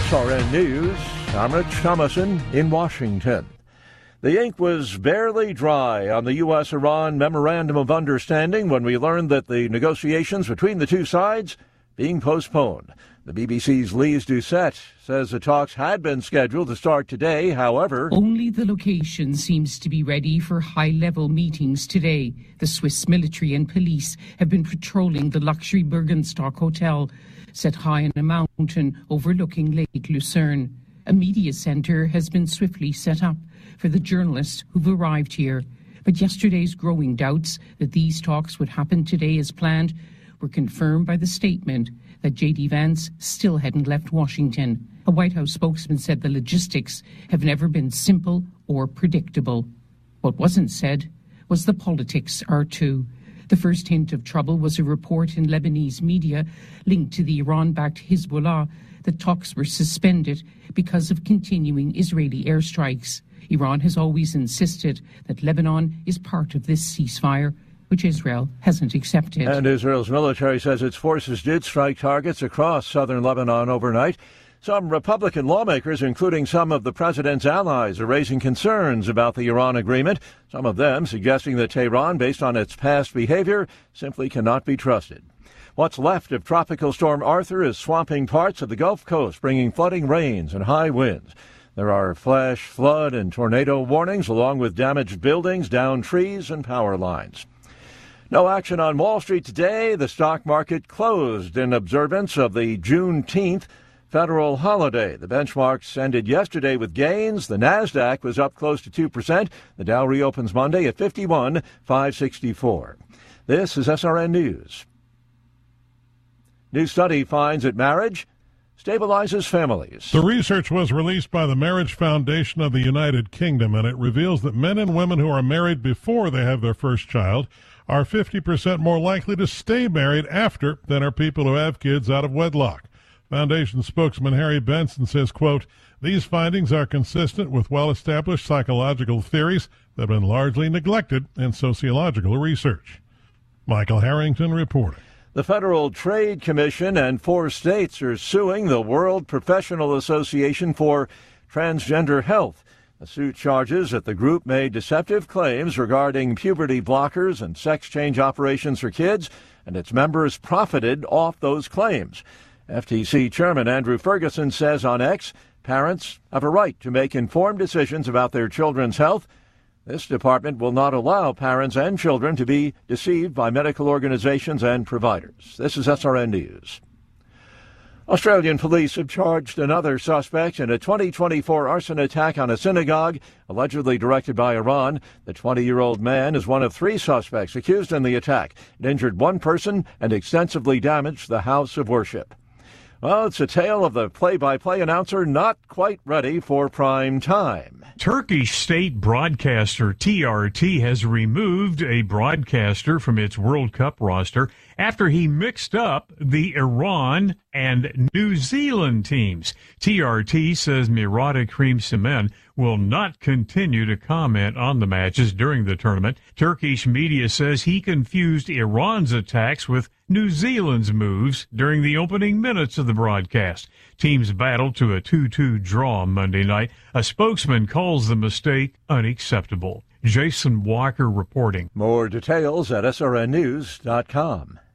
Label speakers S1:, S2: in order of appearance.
S1: SRN News, I'm Rich Thomason in Washington. The ink was barely dry on the U.S.-Iran Memorandum of Understanding when we learned that the negotiations between the two sides being postponed. The BBC's Lise Doucette says the talks had been scheduled to start today. However,
S2: only the location seems to be ready for high-level meetings today. The Swiss military and police have been patrolling the luxury Bergenstock Hotel, set high on a mountain overlooking Lake Lucerne. A media centre has been swiftly set up for the journalists who've arrived here. But yesterday's growing doubts that these talks would happen today as planned were confirmed by the statement that J.D. Vance still hadn't left Washington. A White House spokesman said the logistics have never been simple or predictable. What wasn't said was the politics are too. The first hint of trouble was a report in Lebanese media linked to the Iran-backed Hezbollah that talks were suspended because of continuing Israeli airstrikes. Iran has always insisted that Lebanon is part of this ceasefire, which Israel hasn't accepted.
S1: And Israel's military says its forces did strike targets across southern Lebanon overnight. Some Republican lawmakers, including some of the president's allies, are raising concerns about the Iran agreement, some of them suggesting that Tehran, based on its past behavior, simply cannot be trusted. What's left of Tropical Storm Arthur is swamping parts of the Gulf Coast, bringing flooding rains and high winds. There are flash flood and tornado warnings, along with damaged buildings, downed trees, and power lines. No action on Wall Street today. The stock market closed in observance of the Juneteenth federal holiday. The benchmarks ended yesterday with gains. The Nasdaq was up close to 2%. The Dow reopens Monday at 51,564. This is SRN News. New study finds that marriage stabilizes families.
S3: The research was released by the Marriage Foundation of the United Kingdom, and it reveals that men and women who are married before they have their first child are 50% more likely to stay married after than are people who have kids out of wedlock. Foundation spokesman Harry Benson says, quote, "These findings are consistent with well-established psychological theories that have been largely neglected in sociological research." Michael Harrington reporting.
S1: The Federal Trade Commission and 4 states are suing the World Professional Association for Transgender Health. The suit charges that the group made deceptive claims regarding puberty blockers and sex change operations for kids, and its members profited off those claims. FTC Chairman Andrew Ferguson says on X, parents have a right to make informed decisions about their children's health. This department will not allow parents and children to be deceived by medical organizations and providers. This is SRN News. Australian police have charged another suspect in a 2024 arson attack on a synagogue, allegedly directed by Iran. The 20-year-old man is one of 3 suspects accused in the attack. It injured 1 person and extensively damaged the house of worship. Well, it's a tale of the play-by-play announcer not quite ready for prime time.
S4: Turkish state broadcaster TRT has removed a broadcaster from its World Cup roster after he mixed up the Iran and New Zealand teams. TRT says Mirada Kremsemen will not continue to comment on the matches during the tournament. Turkish media says he confused Iran's attacks with New Zealand's moves during the opening minutes of the broadcast. Teams battled to a 2-2 draw Monday night. A spokesman calls the mistake unacceptable. Jason Walker reporting.
S1: More details at srnnews.com.